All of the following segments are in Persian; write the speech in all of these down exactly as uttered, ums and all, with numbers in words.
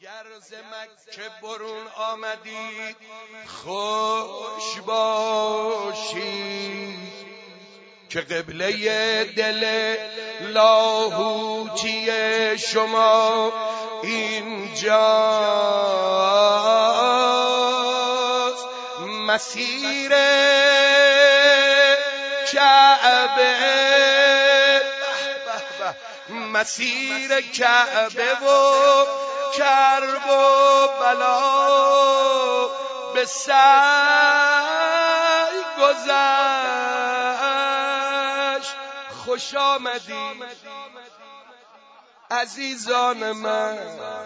اگر ز مکه برون آمدی خوش باشی که قبله دل لاهوتی شما اینجاست. مسیر کعبه مسیر کعبه و کرب و بلا به سعی گذشت. خوش آمدی عزیزان من،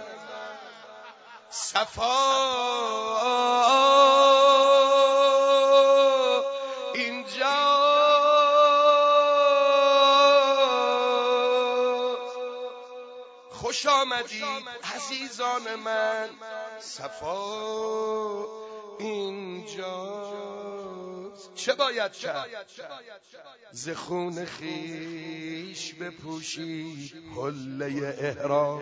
صفا اینجا. خوش آمدی عزیزان من، صفا اینجاست. چه باید کرد؟ ز خون خویش بپوشی حله احرام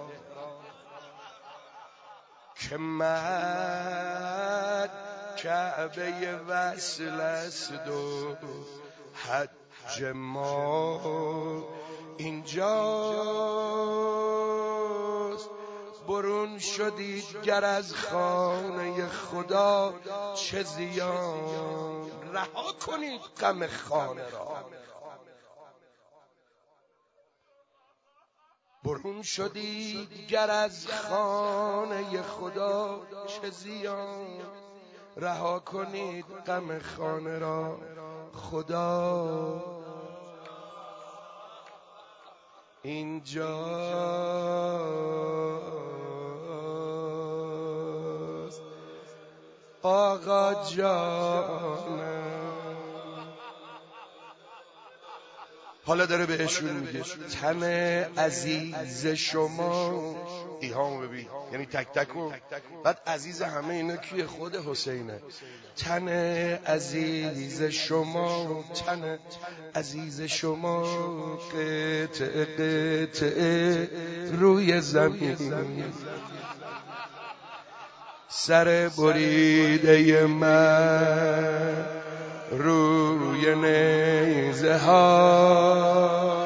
که من کعبه وصل است و حج ما اینجاست. برون شدید گر از خانه خدا چه زیان، رها کنید غم خانه را. برون شدید گر از خانه خدا چه زیان، رها کنید غم خانه را. خدا اینجاست. آقا جانم حالا داره بهشون میگه تن عزیز شما، ایهامو ببین، یعنی تک تکو. بعد عزیز همه اینا کیه؟ خود حسینه. تن عزیز شما، تن عزیز شما قطع قطع روی زمین، سر بریده من روی نیزه ها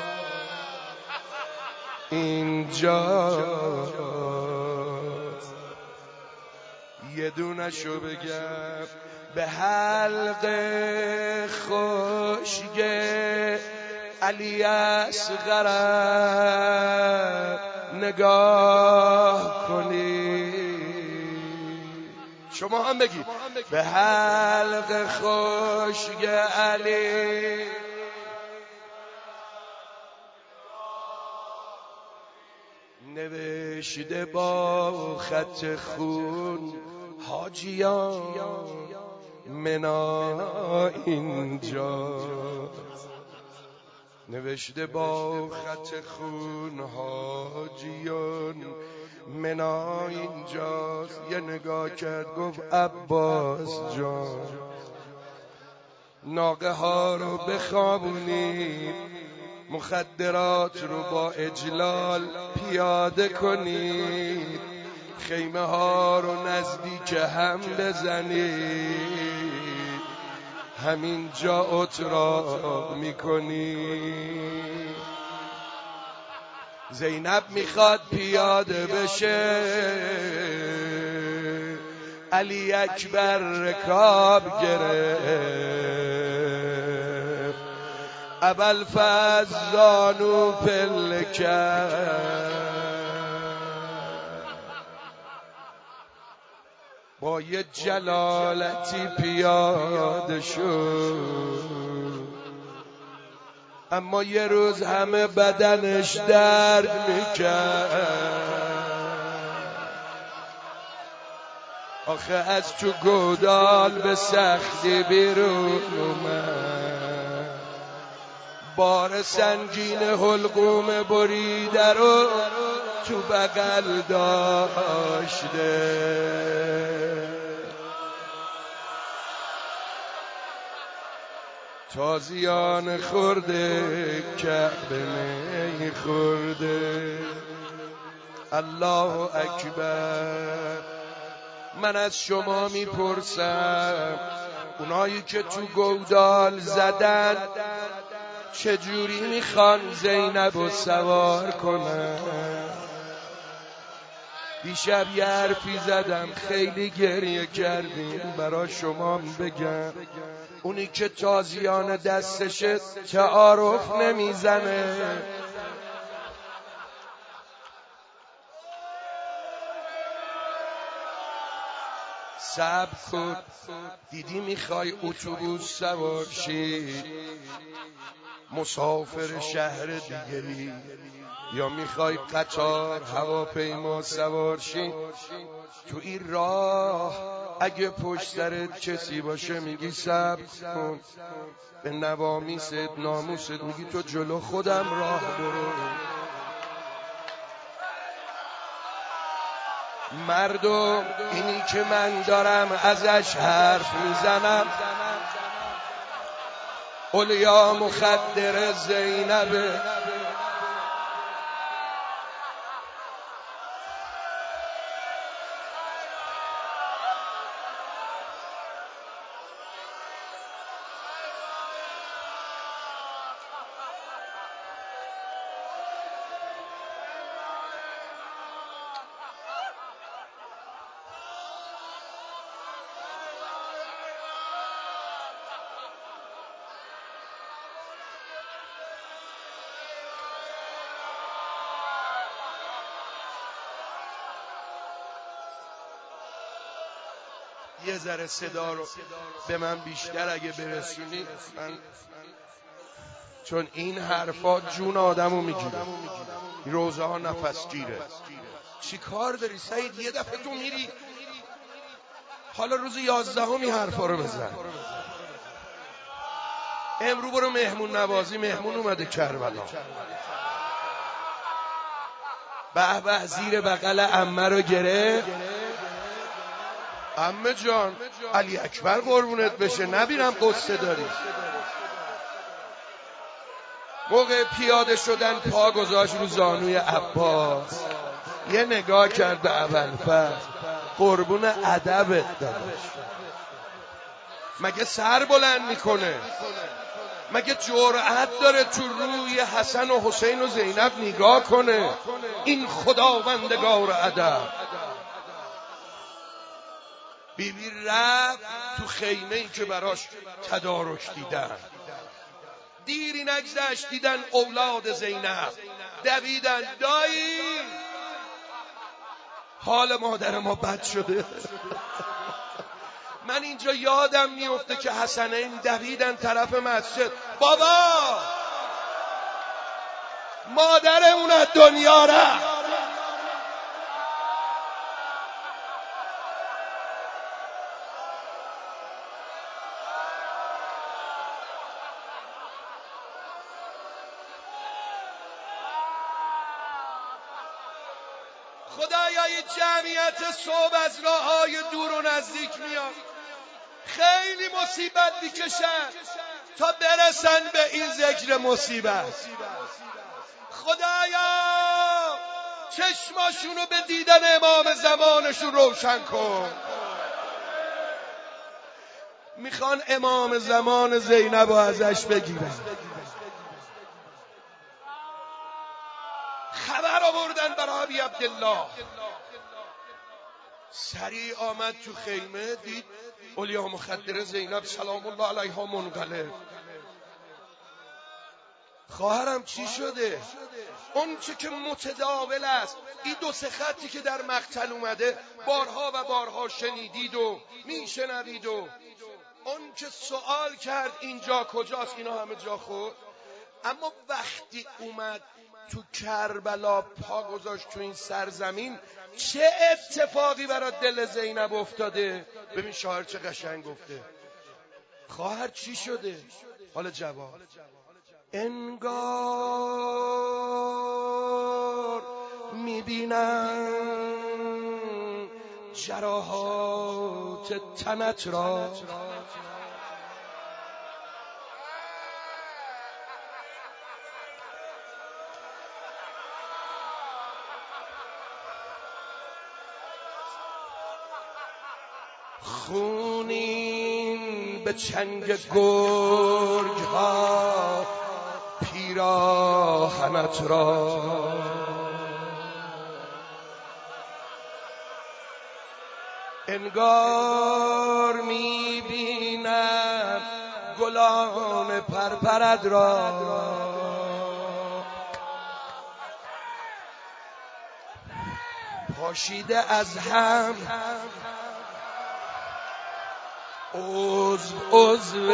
اینجاست. یه دونشو بگم به حلق خشک علی اصغر نگاه کنی. شما هم بگید به حلق خشک علی نوشته با خط خون حاجیان منا اینجاست. نوشته با خط خون حاجیان منا اینجاست. یه نگاه کرد گفت عباس جان ناقه ها رو بخوابونید، مخدرات رو با اجلال پیاده کنید، خیمه ها رو نزدیک هم بزنید، همین جا اتراق میکنید. زینب میخواد پیاده بشه، علی اکبر رکاب گرفت، ابوالفضل زانو پله کرد، با یه جلالتی پیاده شد. اما یه روز همه بدنش درد میکرد، آخه از تو گودال به سختی بیرون اومد، بار سنگین حلقوم بریده رو تو بغل داشته. تازیان خورده کعبه می خورده، الله اکبر. من از شما میپرسم اونایی که تو گودال زدن چجوری میخوان زینب رو سوار کنن؟ دیشب یه حرفی زدم خیلی گریه کردیم، برا شما بگم اونی که تازیان دستشه تعارف نمیزنه، صبر کن. دیدی میخوای اتوبوس سوار شی، مسافر شهر دیگری، یا میخوای قطار هواپیما سوار شی، تو این راه اگه پشت سرت کسی باشه میگی صبر کن، به نوامیست ناموست میگی تو جلو خودم راه برو. مردم اینی که من دارم ازش حرف میزنم اولیا مخدر زینبه. یه ذره صدا رو به من بیشتر اگه برسونی، من چون این حرفا جون آدمو میگیره، روزه ها نفس گیره. چی کار داری سعید؟ یه دفعه تو میری حالا روز یازدهمی حرفا رو بزن. امرو برو مهمون نوازی، مهمون اومده کربلا. به به زیر بغل عمه رو گره. عمه جان علی اکبر قربونت بشه، نبینم قصه داری. موقع پیاده شدن پا گذاشت رو زانوی عباس، یه نگاه کرد به ابوالفضل، قربون ادبت داداش. مگه سر بلند میکنه؟ مگه جرأت داره تو روی حسن و حسین و زینب نگاه کنه؟ این خداوندگار ادب. بیبی رفت تو خیمه ای که براش تدارک دیدن. دیری نگذشت دیدن اولاد زینب دویدن، دایی حال مادر ما بد شده. من اینجا یادم میفته که حسنین دویدن طرف مسجد، بابا مادرمون از دنیا رفت. خدایا این جمعیت صبح از راههای دور و نزدیک میاد، خیلی مصیبت میکشن تا برسن به این ذکر مصیبت. خدایا چشماشونو به دیدن امام زمانشون روشن کن. میخوان امام زمان زینب رو ازش بگیرن. خبر آوردن برای ابی عبدالله، سریع آمد تو خیمه، دید اولیا مخدر زینب سلام الله علیها منقلب. خواهرم چی شده؟ اون چه که متداول است، این دو سه خطی که در مقتل اومده بارها و بارها شنیدید و میشنوید، و اون که سوال کرد اینجا کجاست، اینا همه جا خورد. اما وقتی اومد تو کربلا پا گذاشت تو این سرزمین، چه اتفاقی برای دل زینب افتاده؟ ببین شاعر چه قشنگ گفته. خواهر چی شده؟ حالا جواب. انگار میبینم جراحات تنت را، خونین به چنگ گرگ ها پیراهنت را، انگار میبینم گلان پرپرد را، پاشیده از هم عضو عضو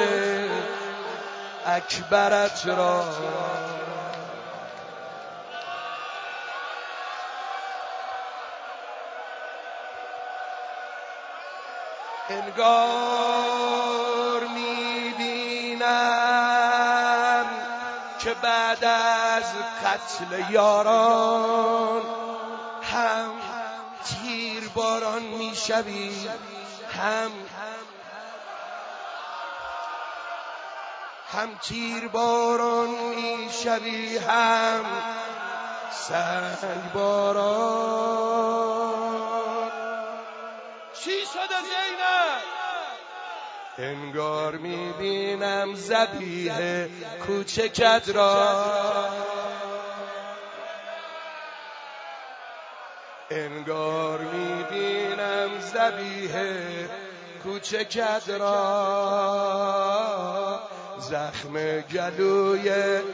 اکبرت را، انگار میبینم که بعد از قتل یاران هم تیر باران میشوی، هم هم تیر باران میشوی، هم سنگ باران. چی شده زینب؟ انگار میبینم ذبیح کوچکت را، انگار میبینم ذبیح کوچکت را، زخم گلوی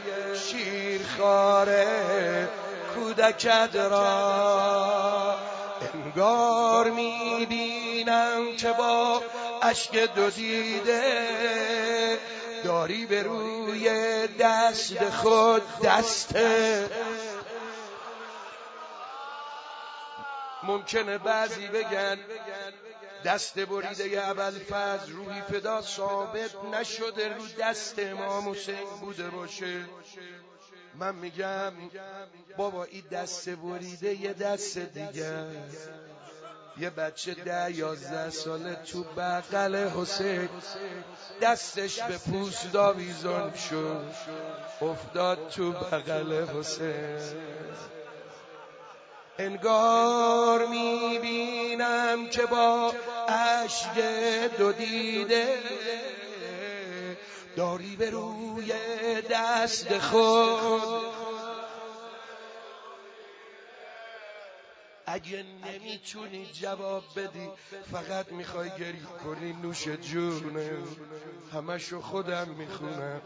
شیرخواره کودکت را، انگار میبینم که با اشک دو دیده داری به روی دست خود دست. ممکنه بعضی بگن دست بریده ابوالفضل روحی فدا ثابت نشده رو دست امام حسین بوده باشه. من میگم بابا این دست بریده یه دست دیگه، یه بچه ده یازده ساله تو بغل حسین دستش به پوست آویزان شد، افتاد تو بغل حسین. انگار میبینم که با اشک دو دیده داری به روی دست خود. اگه نمیتونی جواب بدی فقط میخوای گریه کنی، نوش جونه، همشو خودم میخونم.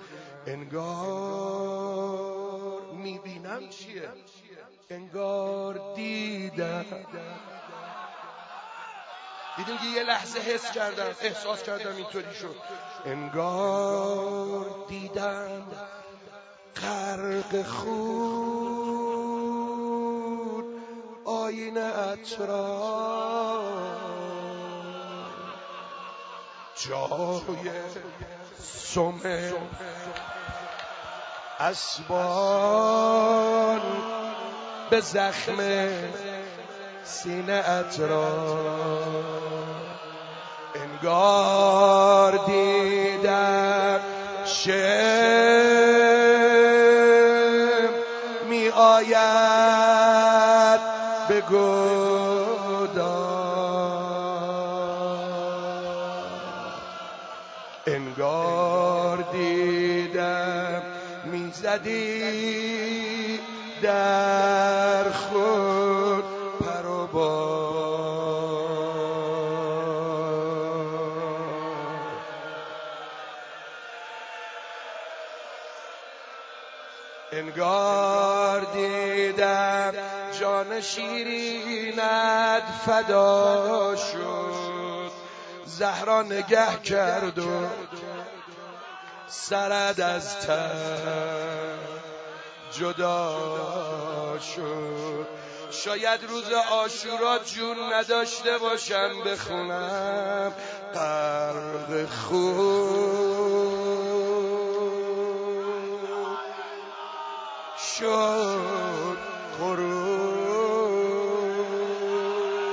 انگار میبینم چیه؟ انگار دیدم. دیدیم که یه لحظه حس کردم، احساس کردم اینطوری شد. انگار دیدم غرق خون آینه اطراف، جای سم اسبان به زخم سینه اطراف. انگار دیدم شم می آید به گودال، انگار دیدم می زدی در خود پر و بال. انگار دیدم جان شیرینت فدا شد، زهرا نگه کرد و سرد از تن جدا شد. شاید روز عاشورا جون نداشته باشم بخونم، غرق خون شد غروب،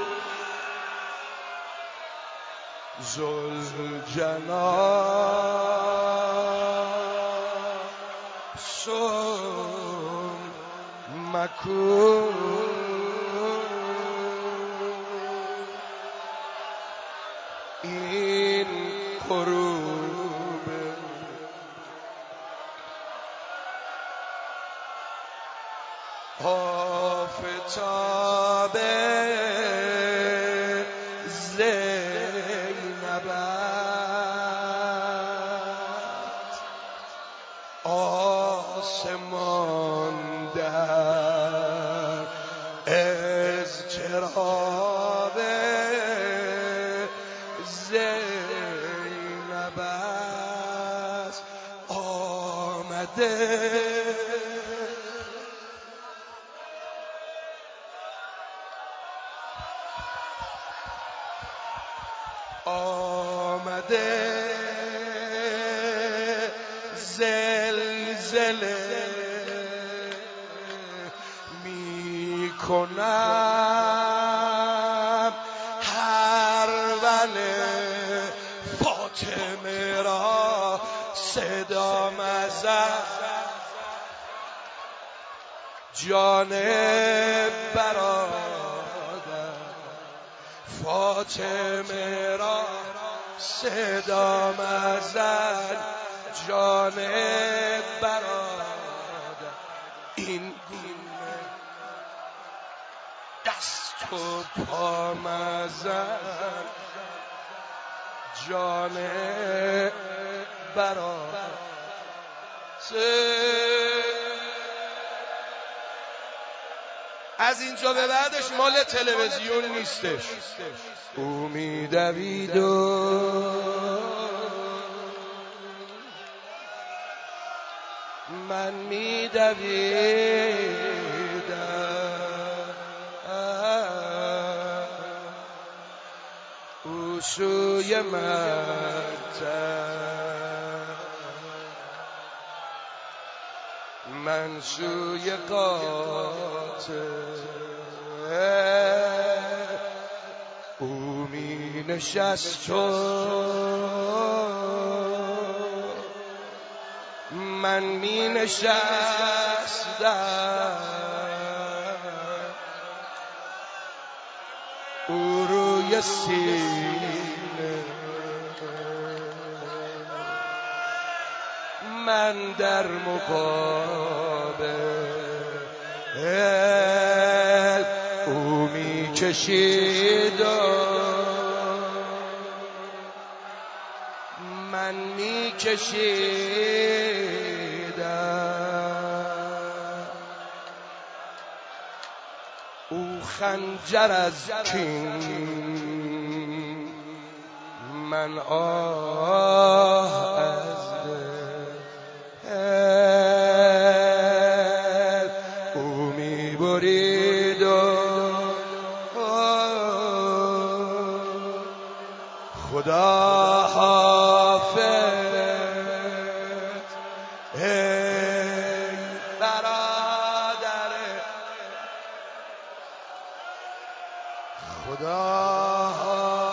ذوالجلال سم مکون. این غروب آفتاب زینب است، آسمان در اضطراب زینب است آمده. آمده زلزله می کنم هر وله فاطمه را صدا مزد جان برادر فاطمه را صدا مزد جان برادر این گونه دست و پا مزد جان برادر. از اینجا به بعدش مال تلویزیون نیستش. او می‌دوید و من می‌دویدم، او سوی مقتل من سوی قاتل. او می نشست و من می نشستم، او روی سینه من در مقابل. او می کشید و من می کشیدم. او خنجر از کین من آه از دل. او می برید و خدا حافظ ای برادر خدا